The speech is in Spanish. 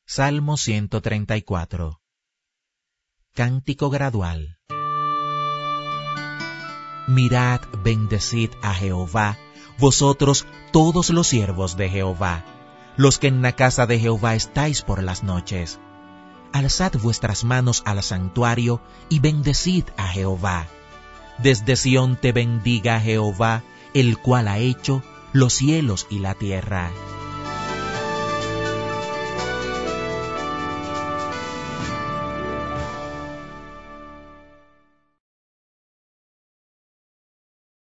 Salmo 134. Cántico gradual. Mirad, bendecid a Jehová, vosotros todos los siervos de Jehová, los que en la casa de Jehová estáis por las noches. Alzad vuestras manos al santuario y bendecid a Jehová. Desde Sión te bendiga Jehová, el cual ha hecho los cielos y la tierra.